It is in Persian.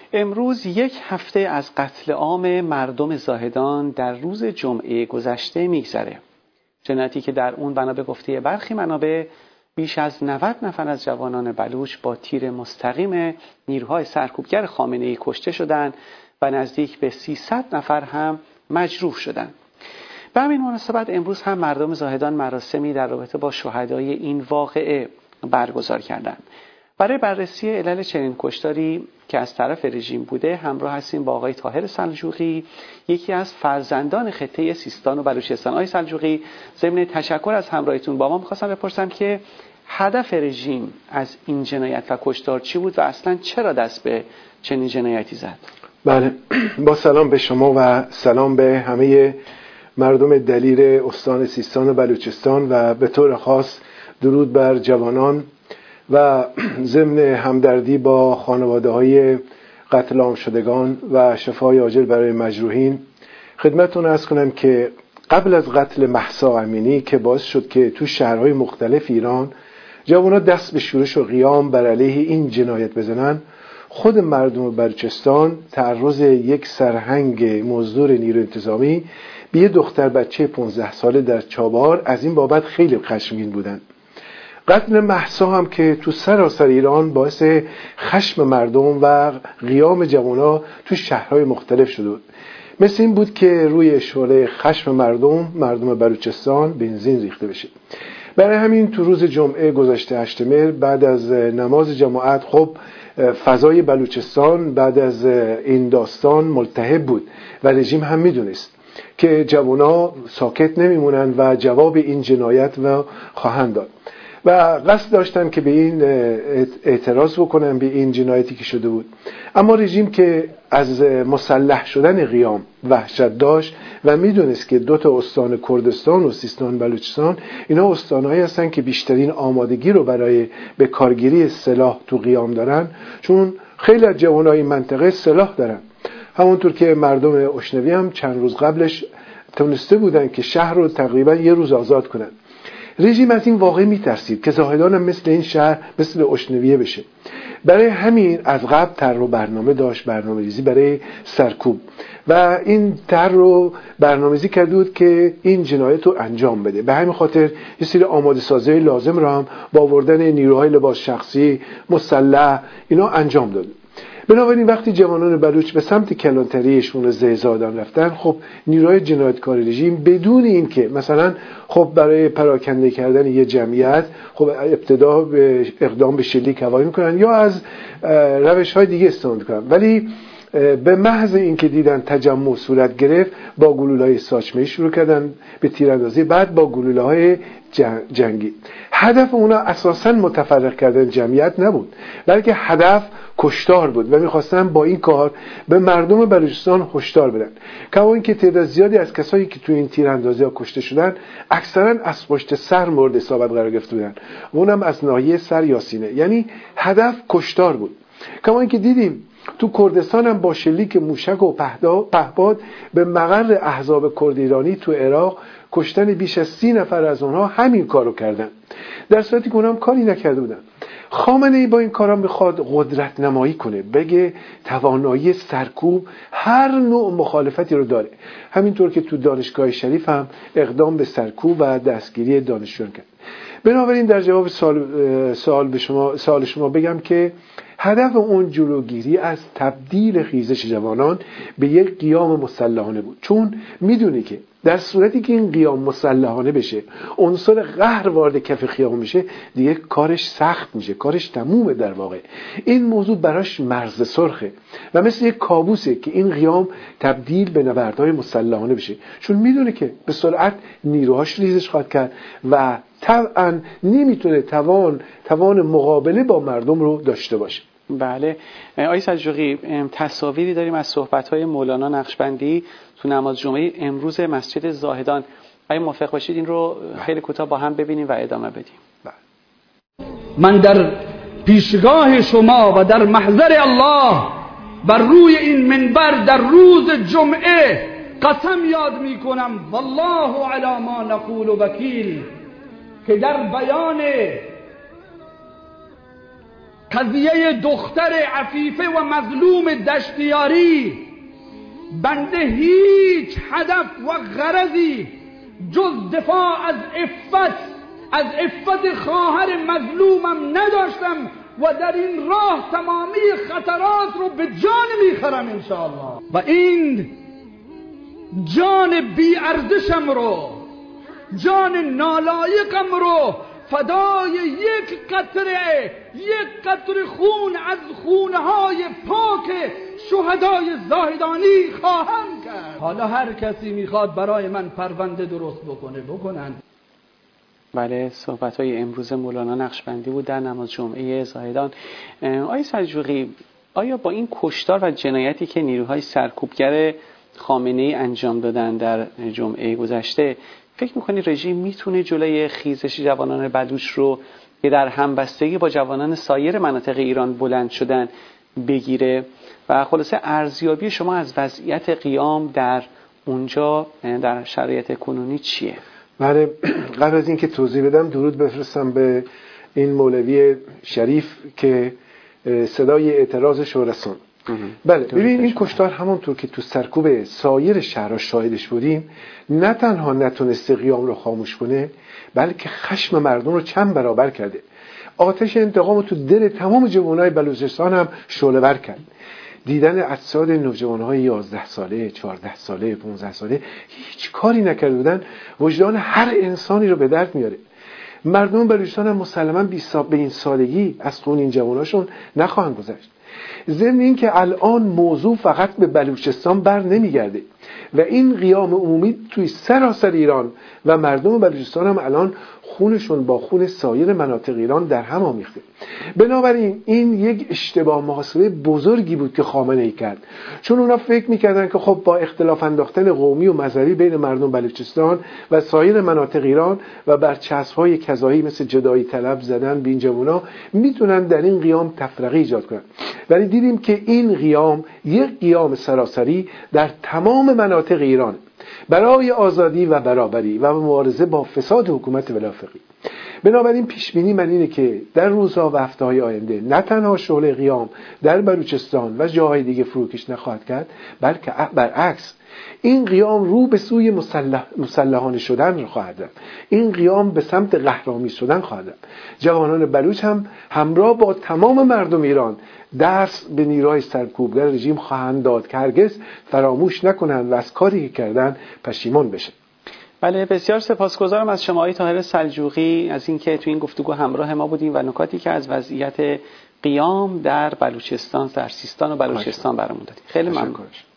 امروز یک هفته از قتل عام مردم زاهدان در روز جمعه گذشته میگذره. جنایتی که در اون بنا به گفته برخی منابع بیش از 90 نفر از جوانان بلوچ با تیر مستقیم نیروهای سرکوبگر خامنه‌ای کشته شدند و نزدیک به 300 نفر هم مجروح شدند. به همین مناسبت امروز هم مردم زاهدان مراسمی در رابطه با شهدای این واقعه برگزار کردند. برای بررسی علل چنین کشتاری که از طرف رژیم بوده همراه هستیم با آقای طاهر سلجوقی، یکی از فرزندان خطه سیستان و بلوچستان. آقای سلجوقی، ضمن تشکر از همراهیتون با ما می‌خواستم بپرسم که هدف رژیم از این جنایت و کشتار چی بود و اصلا چرا دست به چنین جنایتی زد؟ بله، با سلام به شما و سلام به همه مردم دلیر استان سیستان و بلوچستان و به طور خاص درود بر جوانان و ضمن همدردی با خانواده‌های قتل عام شدگان و شفای عاجل برای مجروحین خدمتتون عرض کنم که قبل از قتل مهسا امینی که باعث شد که تو شهرهای مختلف ایران جوانان دست به شورش و قیام بر علیه این جنایت بزنن، خود مردم بلوچستان تعرض یک سرهنگ مزدور نیروی انتظامی به یه دختر بچه 15 ساله در چابهار از این بابت خیلی خشمگین بودن. قتل مهسا هم که تو سراسر ایران باعث خشم مردم و قیام جوانا تو شهرهای مختلف شده بود. مثل این بود که روی شعله خشم مردم بلوچستان بنزین ریخته بشه. برای همین تو روز جمعه گذشته 8 مهر بعد از نماز جماعت خب فضای بلوچستان بعد از این داستان ملتهب بود و رژیم هم میدونست که جوانا ساکت نمیمونن و جواب این جنایت و خواهند داد و قصد داشتن که به این اعتراض بکنن به این جنایتی که شده بود. اما رژیم که از مسلح شدن قیام وحشت داشت و میدونست که 2 استان کردستان و سیستان بلوچستان اینا استانهایی هستن که بیشترین آمادگی رو برای به کارگیری سلاح تو قیام دارن، چون خیلی از جوانای منطقه سلاح دارن. همونطور که مردم اشنوی هم چند روز قبلش تونسته بودن که شهر رو تقریبا یه روز آزاد کنن. رژیم از این واقع میترسید که زاهدان هم مثل این شهر مثل اشنویه بشه. برای همین از قبل طرح و برنامه داشت، برنامه‌ریزی برای سرکوب و این طرح رو برنامه‌ریزی کرده بود که این جنایت رو انجام بده. به همین خاطر یه سری آماده سازی لازم رو هم با آوردن نیروهای لباس شخصی مسلح اینا انجام داد. بنابراین وقتی جوانان بلوچ به سمت کلانتریشون و زهزادان رفتن، خب نیروهای جنایتکار رژیم بدون این که مثلا خب برای پراکنده کردن یه جمعیت خب ابتدا به اقدام به شلیک هوایی میکنن یا از روش‌های دیگه استفاده میکنن، ولی به محض اینکه دیدن تجمع صورت گرفت با گلوله‌های ساچمه‌ای شروع کردن به تیراندازی، بعد با گلوله‌های جنگی. هدف اونا اساساً متفرق کردن جمعیت نبود، بلکه هدف کشتار بود و می‌خواستن با این کار به مردم بلوچستان هشدار بدن. کما اینکه تعداد زیادی از کسایی که تو این تیراندازی‌ها کشته شدن اکثراً از پشت سر مورد اصابت قرار گرفته بودن، و اونم از ناحیه سر یا سینه. یعنی هدف کشتار بود. کما اینکه دیدیم تو کردستان هم با شلیک موشک و پهپاد به مقر احزاب کرد ایرانی تو عراق کشتن بیش از 30 نفر از اونها همین کارو کردن، در صورتی که اونها هم کاری نکرده بودن. خامنه‌ای با این کارا میخواد قدرت نمایی کنه، بگه توانایی سرکوب هر نوع مخالفتی رو داره. همینطور که تو دانشگاه شریف هم اقدام به سرکوب و دستگیری دانشجویان کرد. بنابراین در جواب سوال شما بگم که هدف اون جلوگیری از تبدیل خیزش جوانان به یک قیام مسلحانه بود، چون میدونی که در صورتی که این قیام مسلحانه بشه، عنصر قهر وارد کف خیابون میشه، دیگه کارش سخت میشه، کارش تمومه. در واقع این موضوع براش مرز سرخه و مثل یک کابوسه که این قیام تبدیل به نبردهای مسلحانه بشه، چون میدونه که به سرعت نیروهاش ریزش خواهد کرد و طبعا نمیتونه توان مقابله با مردم رو داشته باشه. بله آقای سلجوقی، تصاویری داریم از صحبت‌های مولانا نقشبندی تو نماز جمعه امروز مسجد زاهدان. اگه موافق باشید این رو خیلی کوتاه با هم ببینیم و ادامه بدیم. من در پیشگاه شما و در محضر الله بر روی این منبر در روز جمعه قسم یاد میکنم والله علی ما نقول وکیل که در بیان قضیه دختر عفیفه و مظلوم دشتیاری بنده هیچ هدف و غرضی جز دفاع از عفت خواهر مظلومم نداشتم و در این راه تمامی خطرات رو به جان میخرم انشاءالله و این جان بی ارزشم رو، جان نالایقم رو فدای یک قطره خون از خونهای پاک شهدای زاهدانی خواهم کرد. حالا هر کسی میخواد برای من پرونده درست بکنن. بله، صحبت‌های امروز مولانا نقشبندی بود در نماز جمعه زاهدان. آقای سلجوقی، آیا با این کشتار و جنایتی که نیروهای سرکوبگر خامنه‌ای انجام دادن در جمعه گذشته، فکر می‌کنی رژیم میتونه جلوی خیزش جوانان بلوچ رو که در همبستگی با جوانان سایر مناطق ایران بلند شدن بگیره؟ و خلاصه ارزیابی شما از وضعیت قیام در اونجا در شرایط کنونی چیه؟ بله، قبل از اینکه توضیح بدم درود بفرستم به این مولوی شریف که صدای اعتراضش رو رسوند. بله، ببین این کشتار همونطور که تو سرکوب سایر شهرها شاهدش بودیم، نه تنها نتونسته قیام رو خاموش کنه، بلکه خشم مردم رو چند برابر کرده. آتش انتقام رو تو دل تمام جوانای بلوچستان هم شعله‌ور کرد. دیدن اجساد نوجوان‌های 11 ساله، 14 ساله، 15 ساله هیچ کاری نکرده بودن، وجدان هر انسانی رو به درد میاره. مردم بلوچستان هم مسلماً به این سالگی از خون این جواناشون نخواهند گذشت. ضمن این که الان موضوع فقط به بلوچستان بر نمیگرده و این قیام عمومی توی سراسر ایران و مردم بلوچستان هم الان خونشون با خون سایر مناطق ایران در هم آمیخته. بنابراین این یک اشتباه محاسبه بزرگی بود که خامنه‌ای کرد، چون اونا فکر میکردن که خب با اختلاف انداختن قومی و مذهبی بین مردم بلوچستان و سایر مناطق ایران و بر چسب‌های کذایی مثل جدایی طلب زدن به این جوونا میتونن در این قیام تفرقه ایجاد کنن. ولی دیدیم که این قیام یک قیام سراسری در تمام مناطق ایران برای آزادی و برابری و مبارزه با فساد حکومت ولافقی. بنابراین پیش بینی من اینه که در روزها و هفته‌های آینده نه تنها شعله قیام در بلوچستان و جاهای دیگه فروکش نخواهد کرد، بلکه برعکس این قیام رو به سوی مسلحانه شدن خواهد رفت. این قیام به سمت قهرآمیز شدن خواهد رفت. جوانان بلوچ هم همراه با تمام مردم ایران درس به نیروهای سرکوبگر رژیم خواهند داد که هرگز فراموش نکنند و از کاری که کردن پشیمان بشن. بله، بسیار سپاسگزارم از شما آقای طاهر سلجوقی از اینکه تو این گفتگو همراه ما بودیم و نکاتی که از وضعیت قیام در بلوچستان، در سیستان و بلوچستان برامون دادید. خیلی ممنون.